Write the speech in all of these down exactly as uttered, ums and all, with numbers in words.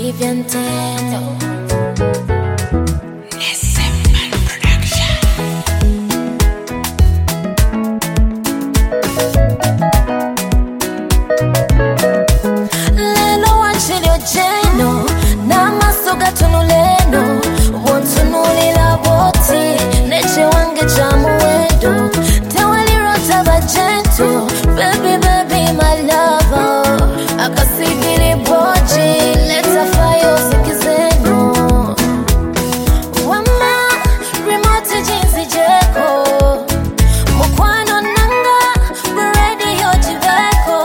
Vivian Tendo. Lelo wachilio jeno na masoga tunuleno wontunulila boti neche wange chamu wedo tewalirota bajento baby baby my lover akasigiri boji leta fayo sikizeno wama remote jinsi jeko mukwano nanga ready yojibeko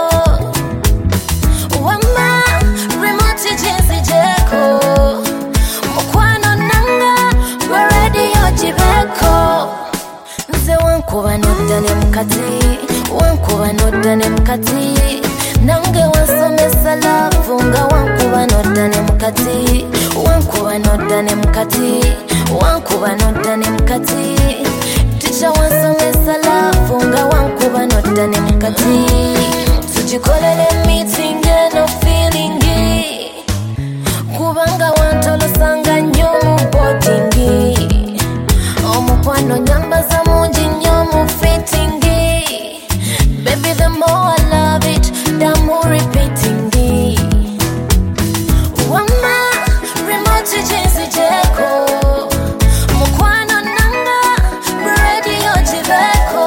wama remote jinsi jeko mukwano nanga ready yojibeko nze wankuba nodane mkati wankuba nodane mkati nange wansomesa love nga wankuba nodane mkati wankuba nodane mkati wankuba nodane mkati ticha wansomesa love nga wankuba nodane mkati tujikolele meeting eno feeling kubanga wantolosanga nnyo mu boarding omukwano nyambaza mungi nnyo mu fitting baby the more I love it the more repeating wama remote jinsi jeko mukwano nanga ready yojibeko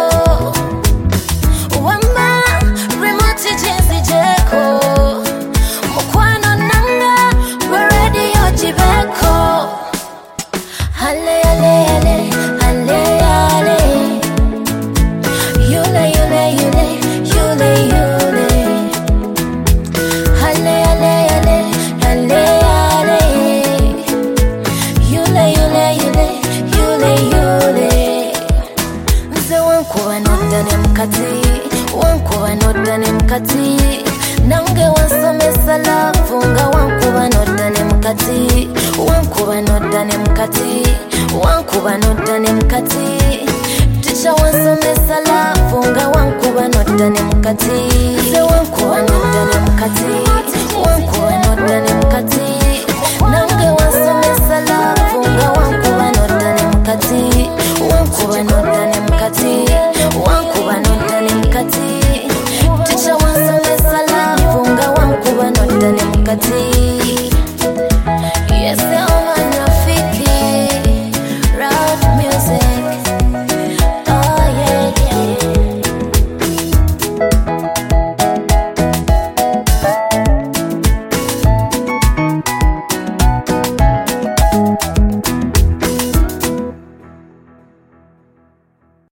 wama remote jinsi jeko mukwano nanga ready yojibeko hale hale hale hale hale yule yule yule yule yule hale hale hale hale hale yule yule yule yule yule nze wankuba nodane mkati wankuba nodane mkati nange wansomesa love nga wankuba nodane mkati wankuba nodane mkati wankuba nodane mkati ticha wansomesa love nga wankuba nodane mkati